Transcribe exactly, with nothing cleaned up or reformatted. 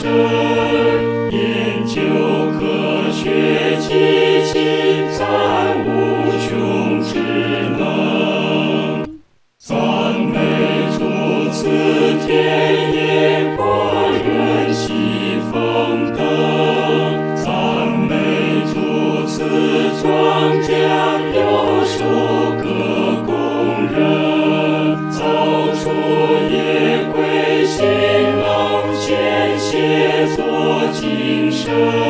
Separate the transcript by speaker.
Speaker 1: 神，研究科学机器，赞无穷之能。赞美主赐田野，国人喜丰登。赞美主赐庄稼，有收割工人。造出夜归新郎，献协作精神。